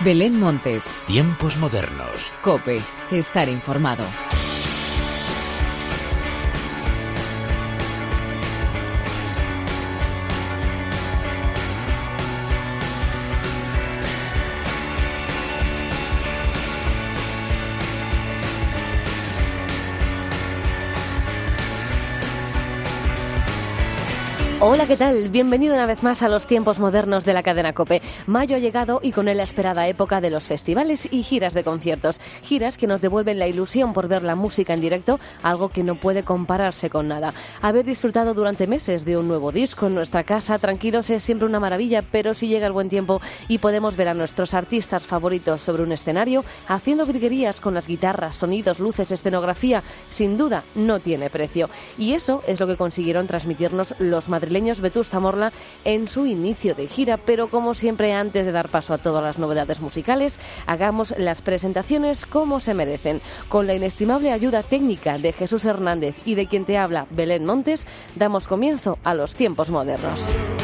Belén Montes. Tiempos modernos. COPE. Estar informado. Hola, ¿qué tal? Bienvenido una vez más a los tiempos modernos de la cadena COPE. Mayo ha llegado y con él la esperada época de los festivales y giras de conciertos. Giras que nos devuelven la ilusión por ver la música en directo, algo que no puede compararse con nada. Haber disfrutado durante meses de un nuevo disco en nuestra casa, tranquilos, es siempre una maravilla, pero si llega el buen tiempo y podemos ver a nuestros artistas favoritos sobre un escenario, haciendo virguerías con las guitarras, sonidos, luces, escenografía, sin duda no tiene precio. Y eso es lo que consiguieron transmitirnos los madrileños Vetusta Morla en su inicio de gira, pero como siempre, antes de dar paso a todas las novedades musicales, hagamos las presentaciones como se merecen. Con la inestimable ayuda técnica de Jesús Hernández y de quien te habla, Belén Montes, damos comienzo a los tiempos modernos.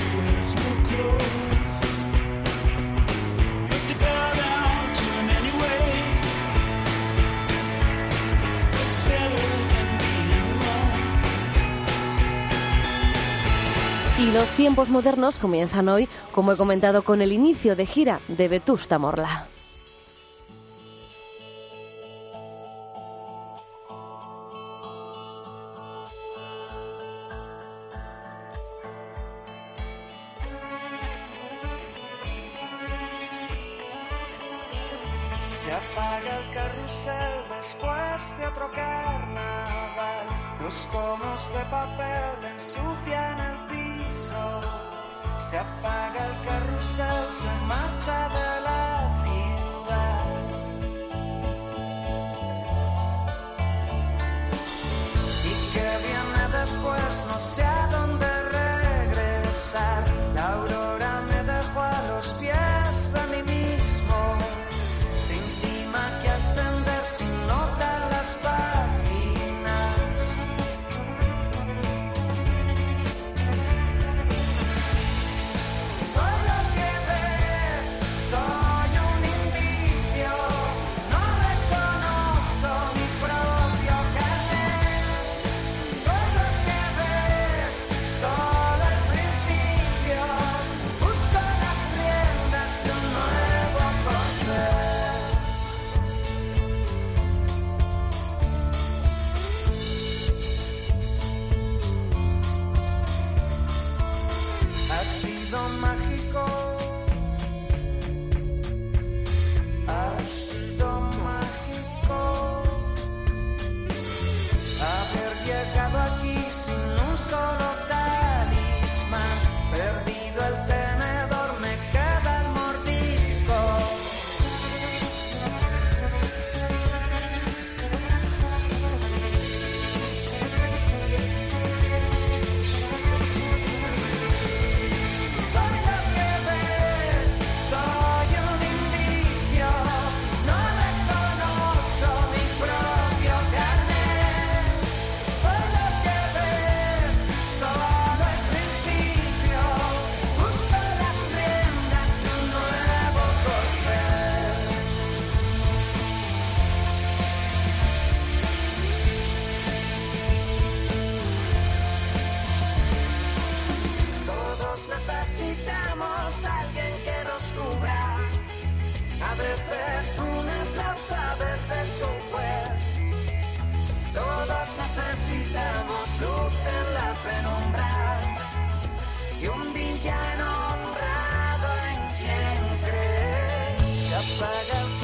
Y los tiempos modernos comienzan hoy, como he comentado, con el inicio de gira de Vetusta Morla. Se apaga el carrusel después de otro carnaval. Los conos de papel ensucian el piso. Se apaga el carrusel, se marcha de la ciudad. Y que viene después, no sé a dónde regresar. La aurora me dejó a los pies de mí mismo. Que ascender sin notar las páginas. Soy lo que ves, soy un indicio. No reconozco mi propio carnet. Soy lo que ves, solo el principio. Busco las riendas de un nuevo corcel. Ha sido mágico, ha sido mágico haber llegado aquí sin un solo talismán. Perdido el tenedor, me queda el mordisco. Necesitamos a alguien que nos cubra. A veces un aplauso, a veces un juez. Todos necesitamos luz en la penumbra y un villano honrado en quien cree. Se apaga el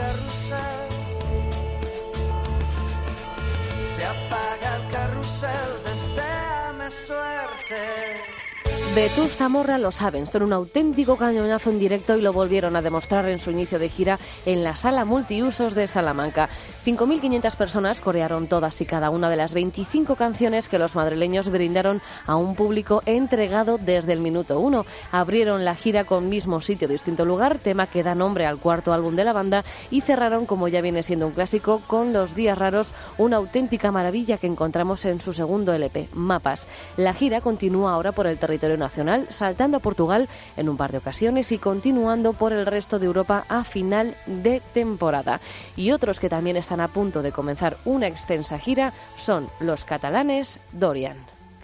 carrusel, se apaga el carrusel, deséame suerte. Vetusta Morla, lo saben, son un auténtico cañonazo en directo y lo volvieron a demostrar en su inicio de gira en la Sala Multiusos de Salamanca. 5.500 personas corearon todas y cada una de las 25 canciones que los madrileños brindaron a un público entregado desde el minuto 1. Abrieron la gira con Mismo sitio, distinto lugar, tema que da nombre al cuarto álbum de la banda, y cerraron, como ya viene siendo un clásico, con Los días raros, una auténtica maravilla que encontramos en su segundo LP, Mapas. La gira continúa ahora por el territorio nacional nacional, saltando a Portugal en un par de ocasiones y continuando por el resto de Europa a final de temporada. Y otros que también están a punto de comenzar una extensa gira son los catalanes Dorian.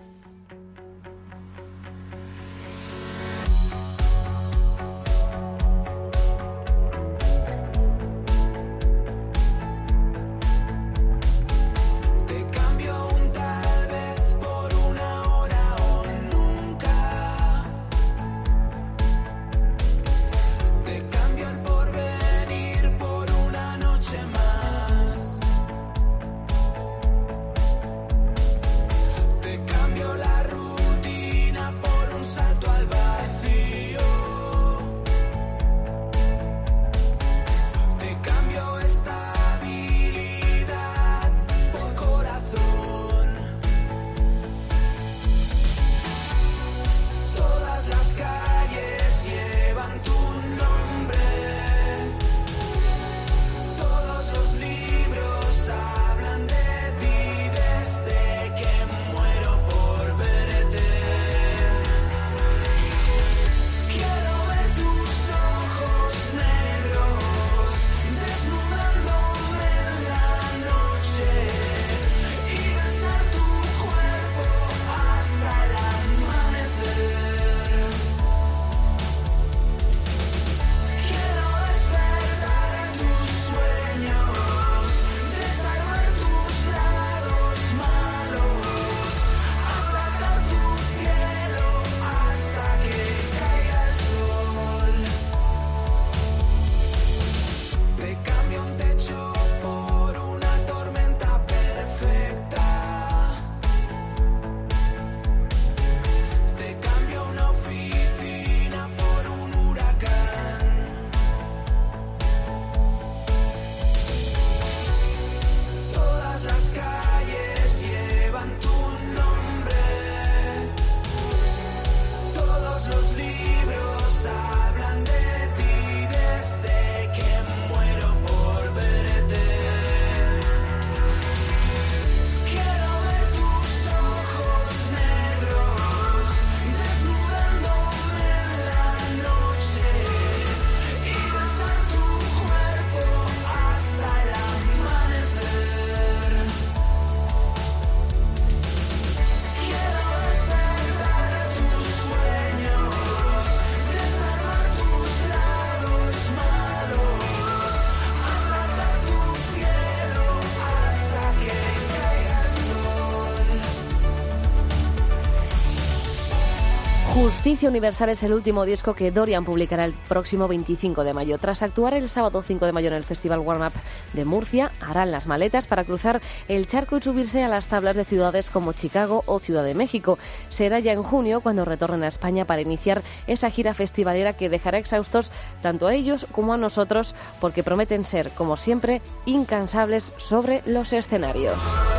Justicia Universal es el último disco que Dorian publicará el próximo 25 de mayo. Tras actuar el sábado 5 de mayo en el Festival Warm Up de Murcia, harán las maletas para cruzar el charco y subirse a las tablas de ciudades como Chicago o Ciudad de México. Será ya en junio cuando retornen a España para iniciar esa gira festivalera que dejará exhaustos tanto a ellos como a nosotros, porque prometen ser, como siempre, incansables sobre los escenarios.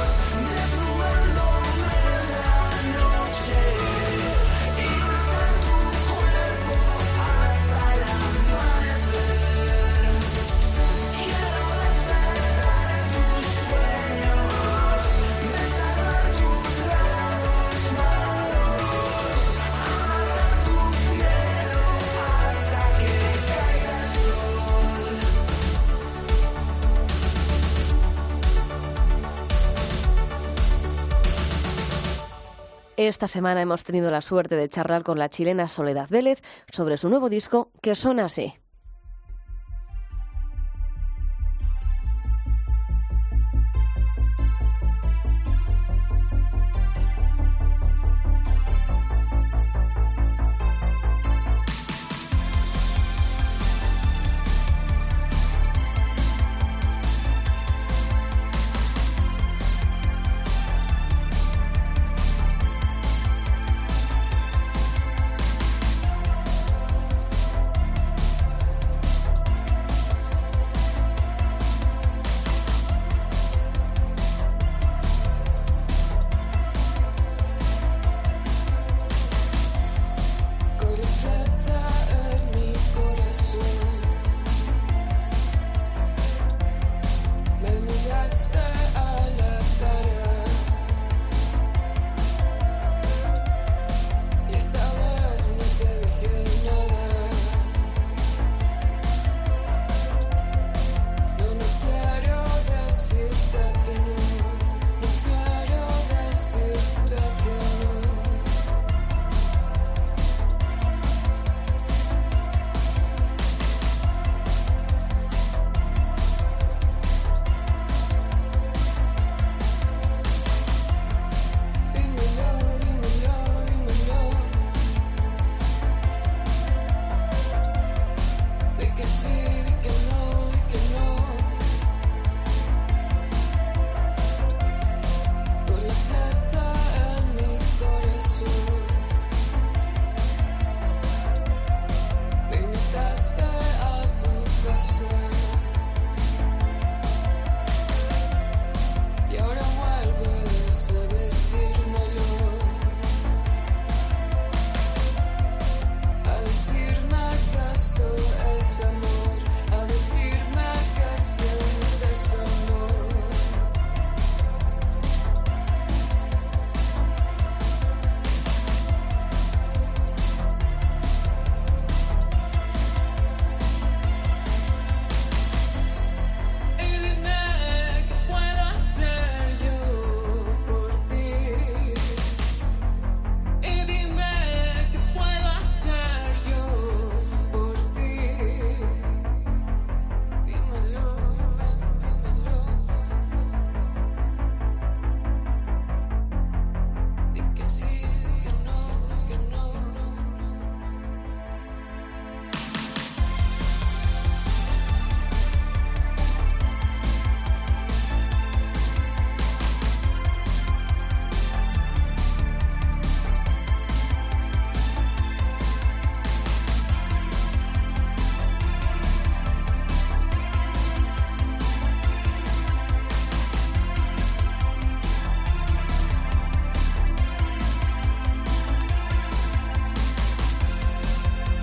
Esta semana hemos tenido la suerte de charlar con la chilena Soledad Vélez sobre su nuevo disco que suena así.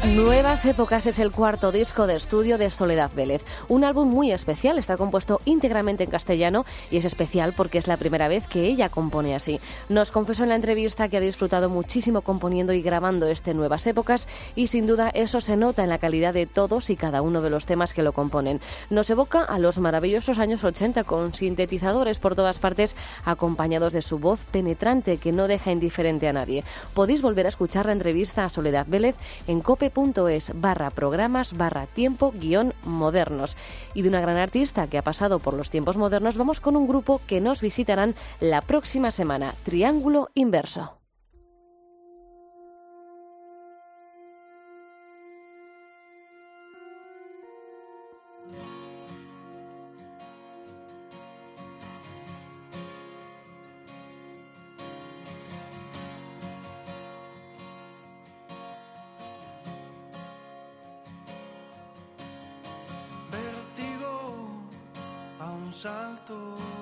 Nuevas Épocas es el cuarto disco de estudio de Soledad Vélez. Un álbum muy especial, está compuesto íntegramente en castellano y es especial porque es la primera vez que ella compone así. Nos confesó en la entrevista que ha disfrutado muchísimo componiendo y grabando este Nuevas Épocas y sin duda eso se nota en la calidad de todos y cada uno de los temas que lo componen. Nos evoca a los maravillosos años 80 con sintetizadores por todas partes acompañados de su voz penetrante que no deja indiferente a nadie. Podéis volver a escuchar la entrevista a Soledad Vélez en cope.es/programas/tiempo-modernos. Y de una gran artista que ha pasado por los tiempos modernos, vamos con un grupo que nos visitarán la próxima semana, Triángulo Inverso. Salto,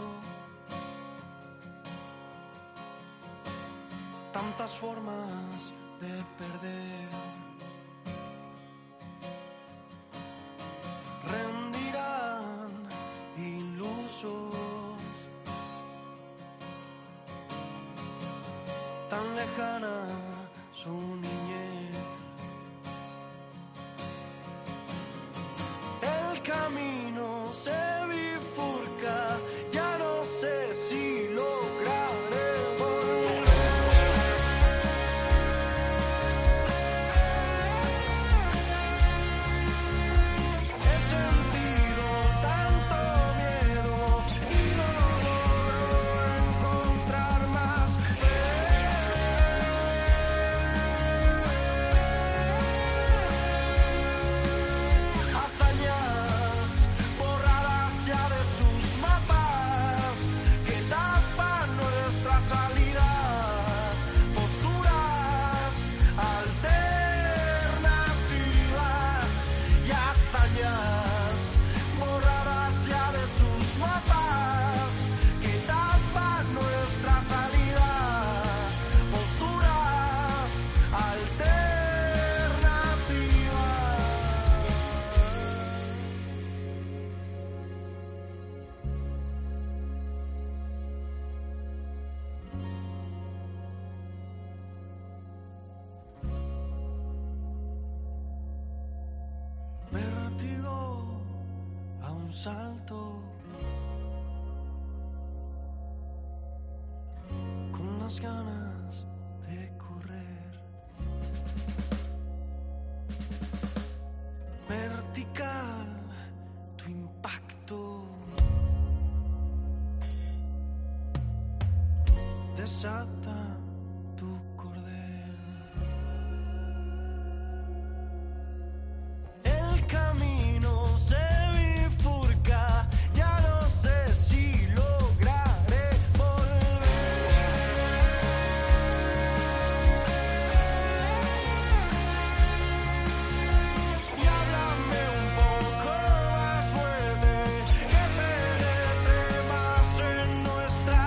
tantas formas de perder, rendirán ilusos, tan lejana su niñez, el camino se bifurca, ya no sé si lograré volver. He sentido tanto miedo y no logro encontrar más fe. Hazañas borradas ya de sus mapas que tapan nuestra salida, posturas alternativas y hazañas borradas ya de sus mapas que tapan nuestra salida, posturas alternativas. Vértigo a un salto, con las ganas de correr, vertical tu impacto, desata tu cordel. El camino se bifurca, ya no sé si lograré volver. Y háblame un poco más fuerte, que penetre más en nuestra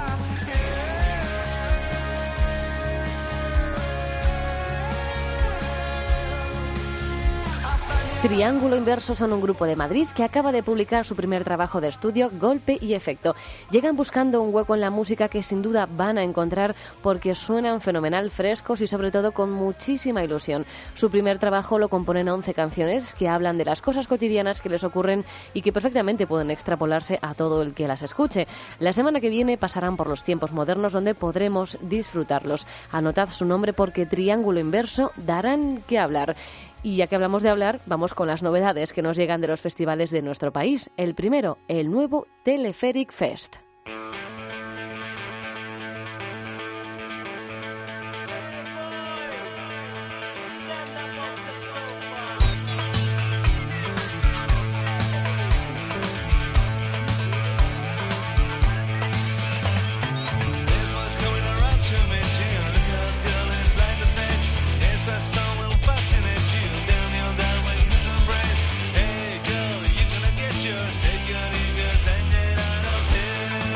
Triángulo Inverso son un grupo de Madrid que acaba de publicar su primer trabajo de estudio, Golpe y Efecto. Llegan buscando un hueco en la música que sin duda van a encontrar porque suenan fenomenal, frescos y sobre todo con muchísima ilusión. Su primer trabajo lo componen 11 canciones que hablan de las cosas cotidianas que les ocurren y que perfectamente pueden extrapolarse a todo el que las escuche. La semana que viene pasarán por los tiempos modernos donde podremos disfrutarlos. Anotad su nombre porque Triángulo Inverso darán que hablar. Y ya que hablamos de hablar, vamos con las novedades que nos llegan de los festivales de nuestro país. El primero, el nuevo Teleferic Fest. Take your niggas and get out of here.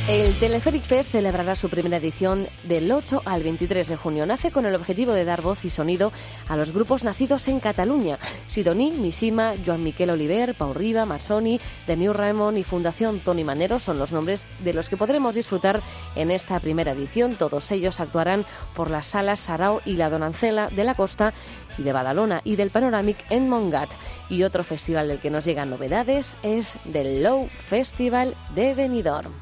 El Teleferic Fest celebrará su primera edición del 8 al 23 de junio. Nace con el objetivo de dar voz y sonido a los grupos nacidos en Cataluña. Sidoní, Mishima, Joan Miquel Oliver, Pau Riba, Marsoni, The New Raymond y Fundación Toni Manero son los nombres de los que podremos disfrutar en esta primera edición. Todos ellos actuarán por las salas Sarao y La Donancela de la Costa y de Badalona y del Panoramic en Montgat. Y otro festival del que nos llegan novedades es del Low Festival de Benidorm.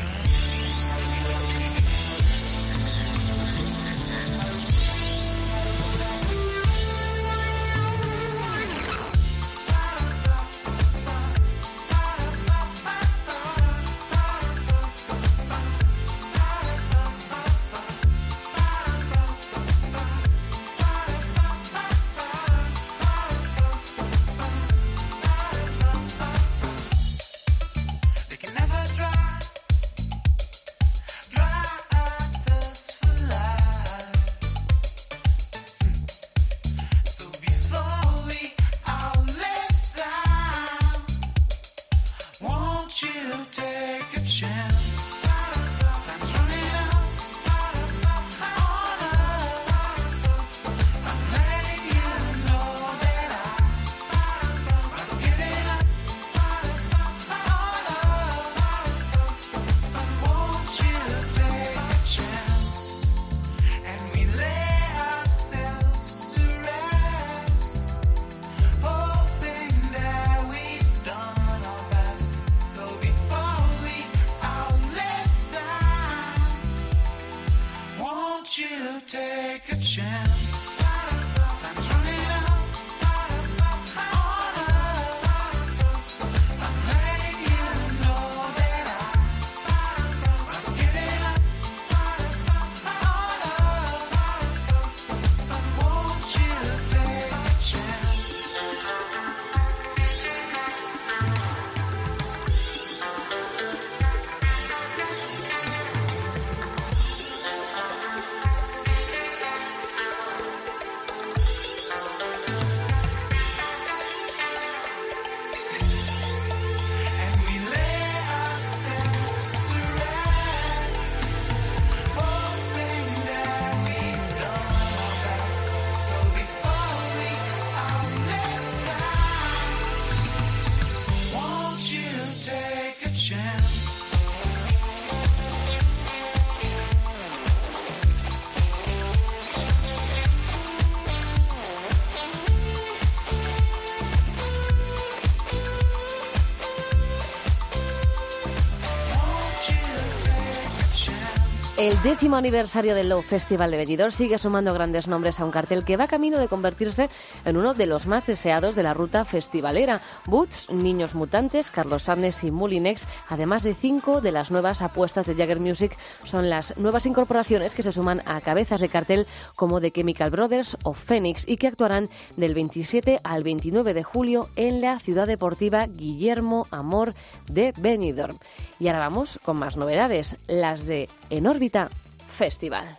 El 10º aniversario del Low Festival de Benidorm sigue sumando grandes nombres a un cartel que va camino de convertirse en uno de los más deseados de la ruta festivalera. Boots, Niños Mutantes, Carlos Sarnes y Moulinex, además de 5 de las nuevas apuestas de Jagger Music, son las nuevas incorporaciones que se suman a cabezas de cartel como The Chemical Brothers o Phoenix y que actuarán del 27 al 29 de julio en la ciudad deportiva Guillermo Amor de Benidorm. Y ahora vamos con más novedades, las de En Órbita Festival.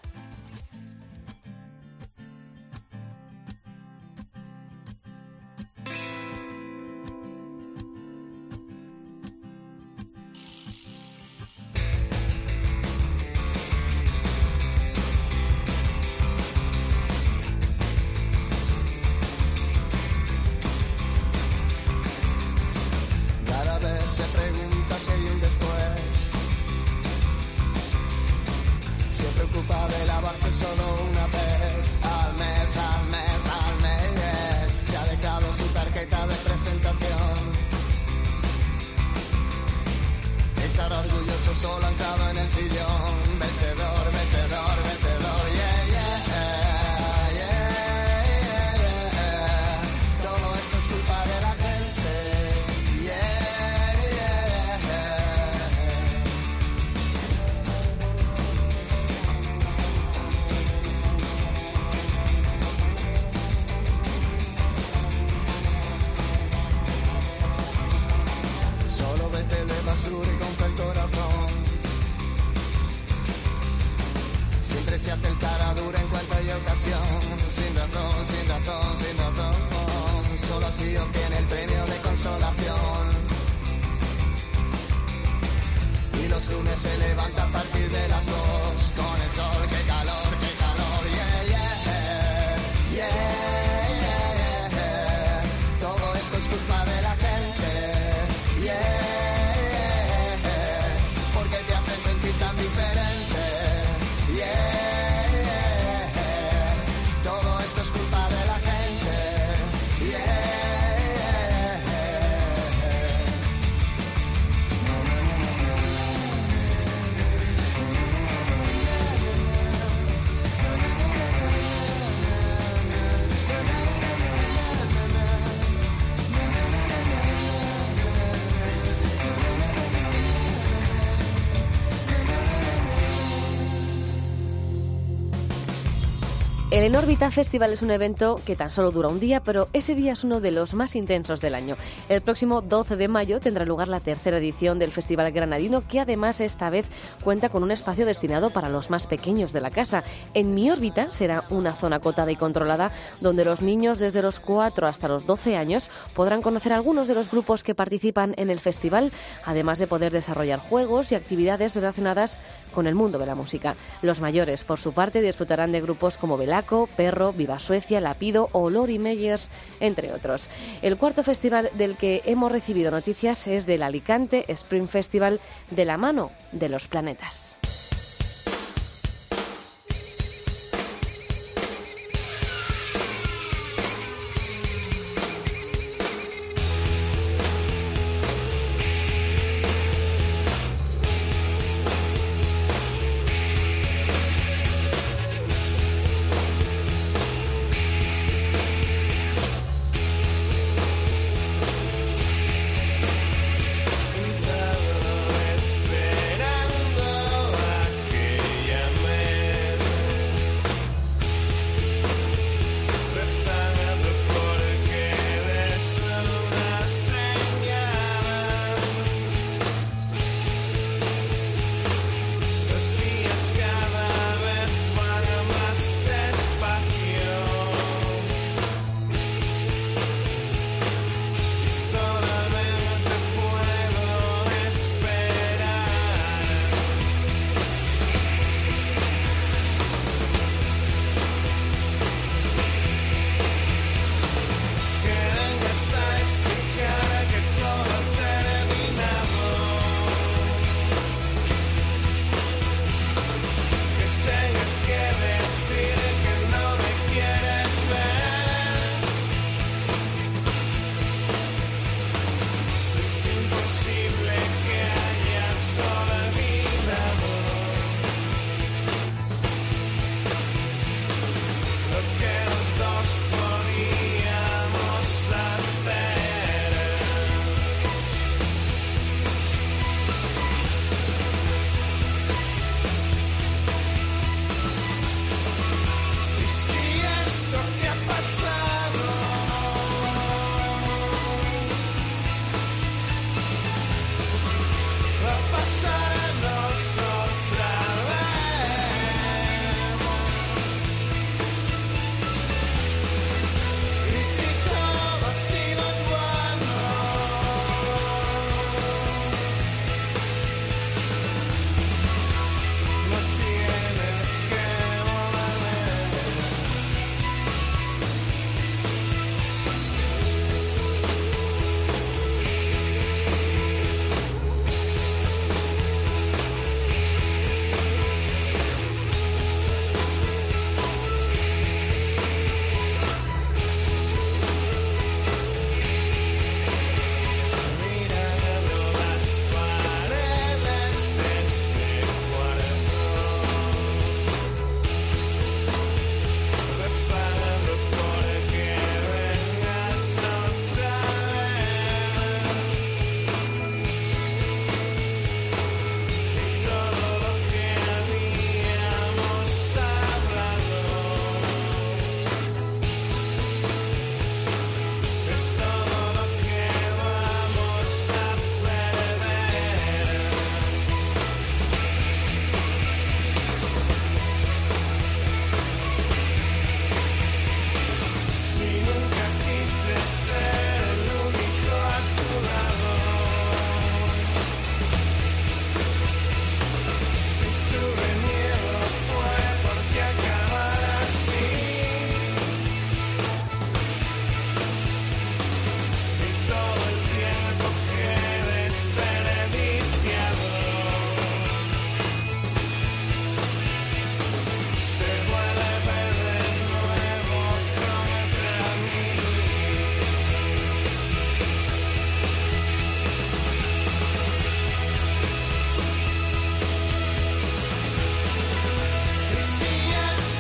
Cada vez se pregunta si hay un después. Se preocupa de lavarse solo una vez al mes, al mes, al mes. Se ha dejado su tarjeta de presentación. Estar orgulloso solo anclado en el sillón. Vencedor, vencedor, vencedor, yeah, yeah, yeah, yeah, yeah. Todo esto es culpa de la gente, yeah, yeah, yeah. Solo vete de basura y compra el corazón. Siempre se hace el cara dura en cuanto hay ocasión. Sin razón, sin razón, sin razón. Solo así obtiene el premio de consolación. Y los los lunes se levanta a partir de las 2. Con el sol, qué calor, yeah, yeah, yeah, yeah, yeah. Todo esto es culpa de la gente, yeah, porque te hacen sentir tan diferente, yeah, todo esto es culpa de la gente, yeah. El En órbita Festival es un evento que tan solo dura un día, pero ese día es uno de los más intensos del año. El próximo 12 de mayo tendrá lugar la tercera edición del Festival Granadino, que además esta vez cuenta con un espacio destinado para los más pequeños de la casa. En Mi órbita será una zona acotada y controlada donde los niños desde los 4 hasta los 12 años podrán conocer algunos de los grupos que participan en el festival, además de poder desarrollar juegos y actividades relacionadas con el mundo de la música. Los mayores, por su parte, disfrutarán de grupos como Belaco, Perro, Viva Suecia, Lapido o Lori Meyers, entre otros. El cuarto festival del que hemos recibido noticias es del Alicante Spring Festival, de la mano de Los Planetas.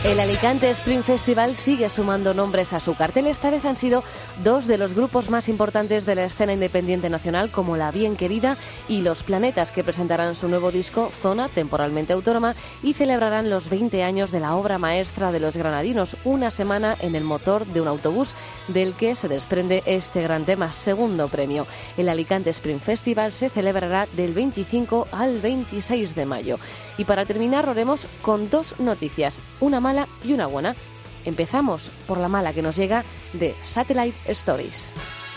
El Alicante Spring Festival sigue sumando nombres a su cartel. Esta vez han sido dos de los grupos más importantes de la escena independiente nacional, como La Bien Querida y Los Planetas, que presentarán su nuevo disco Zona, temporalmente autónoma, y celebrarán los 20 años de la obra maestra de los granadinos, una semana en el motor de un autobús, del que se desprende este gran tema, segundo premio. El Alicante Spring Festival se celebrará del 25 al 26 de mayo. Y para terminar, oremos con dos noticias, una mala y una buena. Empezamos por la mala, que nos llega de Satellite Stories.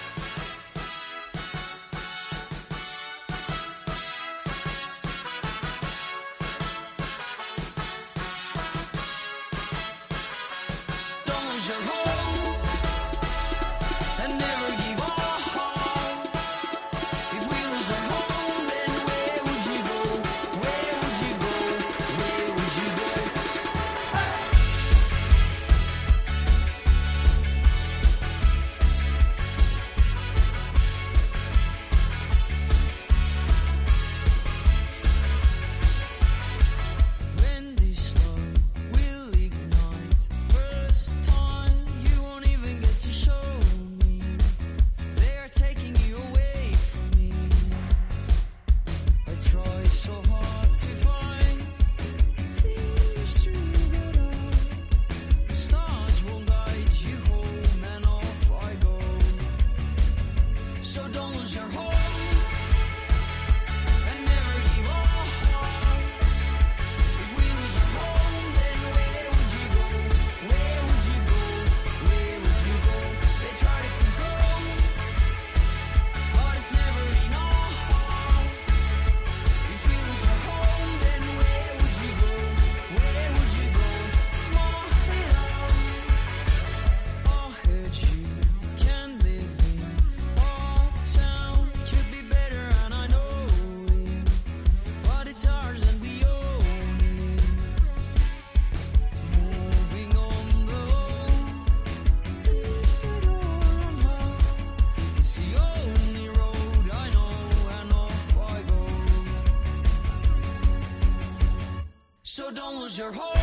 So don't lose your hope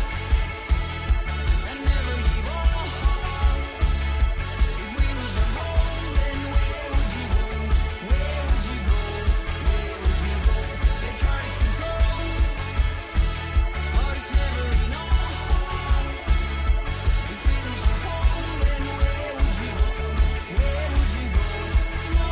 and never give up. If we lose our home, then where would you go? Where would you go? Where would you go? They try to control, but it's never enough. If we lose our home, then where would you go? Where would you go? No,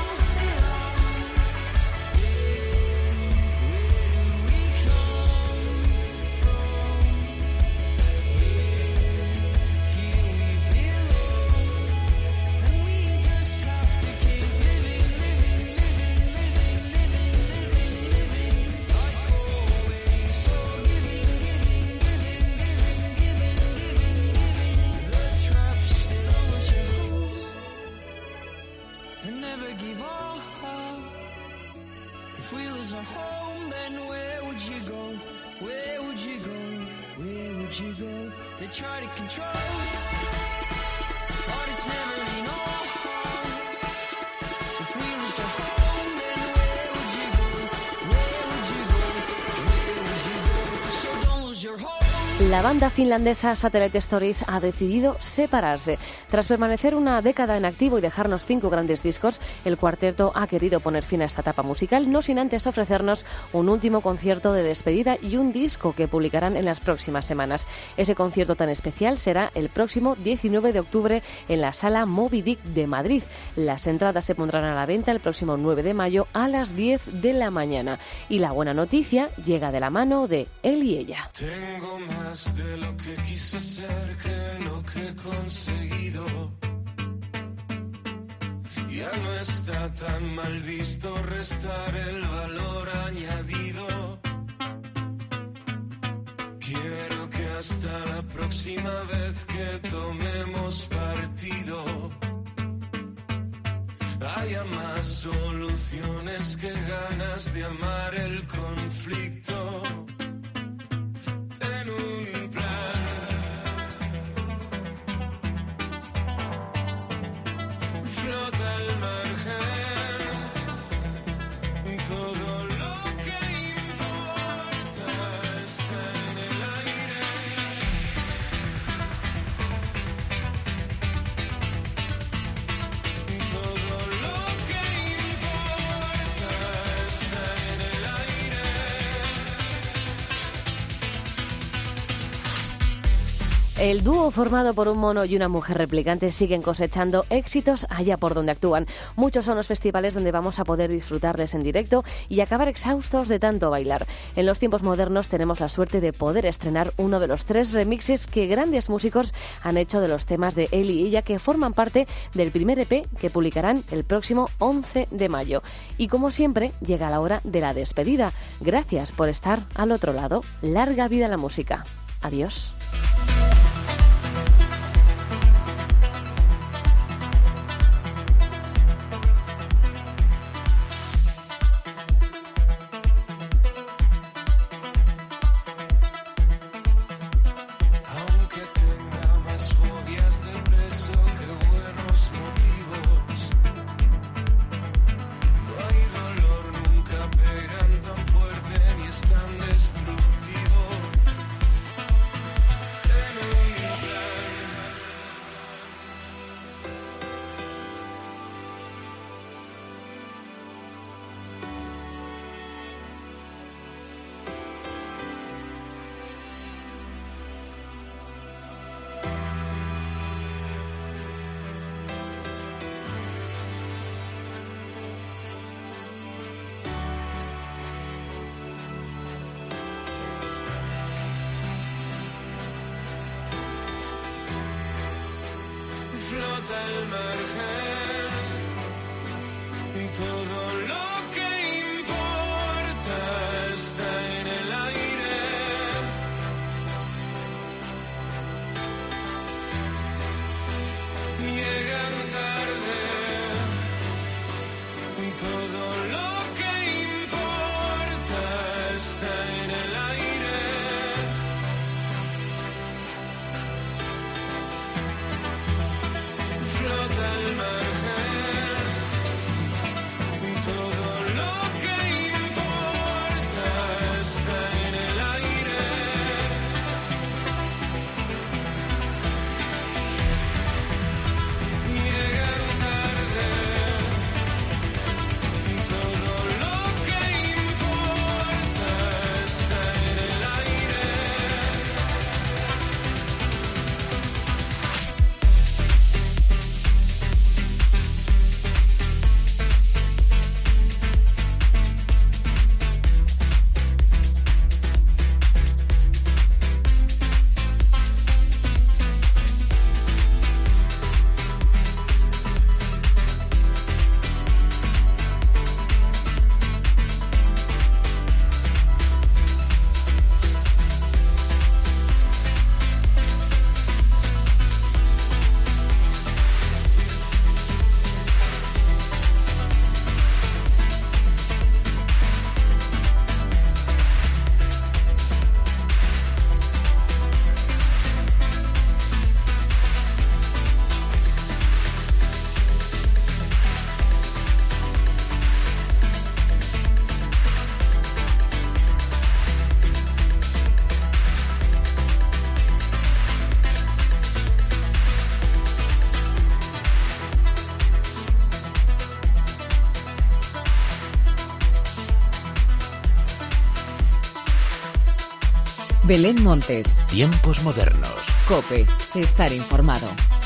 and never give up. If we lose our home, then where would you go? Where would you go? Where would you go? They try to control, but it's never enough. If we lose our home, then where would you go? Where would you go? Where would you go? So don't lose your home. La banda finlandesa Satellite Stories ha decidido separarse. Tras permanecer una década en activo y dejarnos 5 grandes discos, el cuarteto ha querido poner fin a esta etapa musical, no sin antes ofrecernos un último concierto de despedida y un disco que publicarán en las próximas semanas. Ese concierto tan especial será el próximo 19 de octubre en la Sala Moby Dick de Madrid. Las entradas se pondrán a la venta el próximo 9 de mayo a las 10 de la mañana. Y la buena noticia llega de la mano de él y ella. Tengo más de lo que quise ser que lo que he conseguido. Ya no está tan mal visto restar el valor añadido. Quiero que hasta la próxima vez que tomemos partido haya más soluciones que ganas de amar el conflicto. Ten un plan, flota al margen, todo lo que importa está en el aire. El dúo formado por un mono y una mujer replicante siguen cosechando éxitos allá por donde actúan. Muchos son los festivales donde vamos a poder disfrutarles en directo y acabar exhaustos de tanto bailar. En los tiempos modernos tenemos la suerte de poder estrenar uno de los 3 remixes que grandes músicos han hecho de los temas de él y ella, que forman parte del primer EP que publicarán el próximo 11 de mayo. Y como siempre, llega la hora de la despedida. Gracias por estar al otro lado. Larga vida a la música. Adiós. Aunque tenga más fobias de peso que buenos motivos, no hay dolor, nunca pegan tan fuerte ni es tan destructivo. Tengo un plan. Flota el margen, todo lo que importa está en el aire. Llegan tarde, todo lo que importa está en el aire. Flota el margen, todo lo que importa está en el aire. Llegan tarde, todo lo que importa está en el aire. Belén Montes, Tiempos modernos. COPE, estar informado.